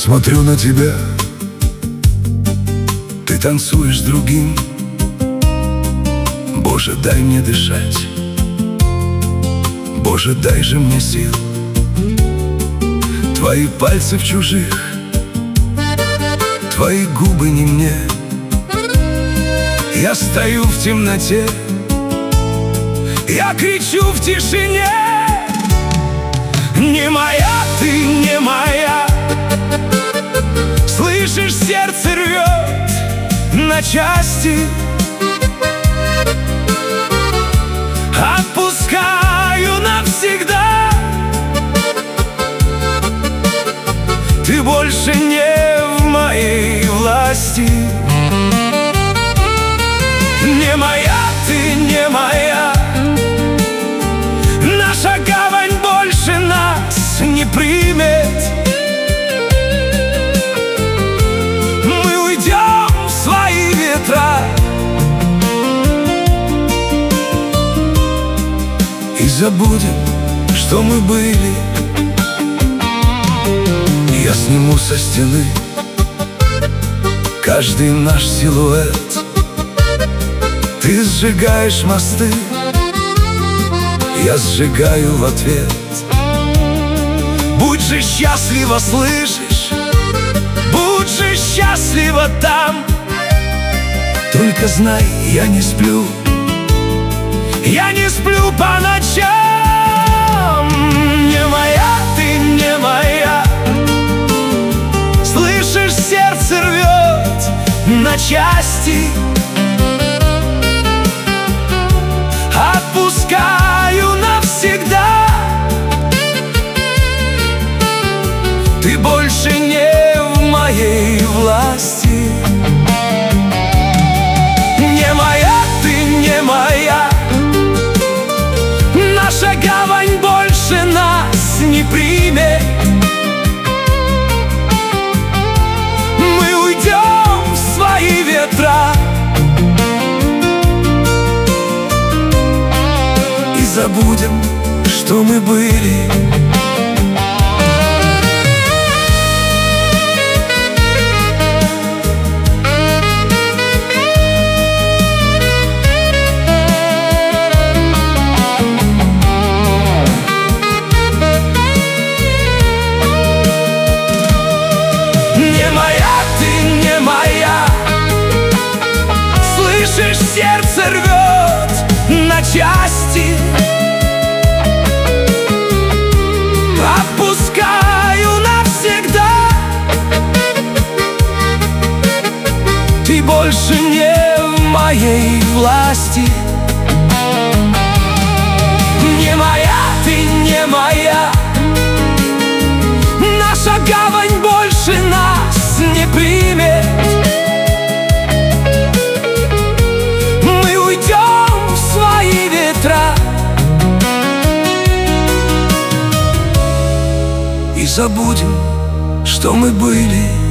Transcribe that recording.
Смотрю на тебя, ты танцуешь с другим. Боже, дай мне дышать, Боже, дай же мне сил. Твои пальцы в чужих, твои губы не мне. Я стою в темноте, я кричу в тишине: не моя ты, не моя. Слышишь, сердце рвет на части. Отпускаю навсегда. Ты больше не в моей власти. Не моя ты, не моя. Наша гавань больше нас не примет. Мы уйдем в свои ветра и забудем, что мы были. Я сниму со стены каждый наш силуэт. Ты сжигаешь мосты, я сжигаю в ответ. Будь же счастлива, слышишь? Будь же счастлива там. Только знай, я не сплю. Я не сплю по ночам. Не моя ты, не моя. Слышишь, сердце рвет на части. Отпускаю навсегда. Ты больше не в моей власти. Не моя ты, не моя. Наша гавань больше нас не примет. Мы уйдем в свои ветра и забудем, что мы были. Сердце рвет на части. Отпускаю навсегда. Ты больше не в моей власти. Не моя ты, не моя. Наша гавань больше нас не примет. И забудем, что мы были.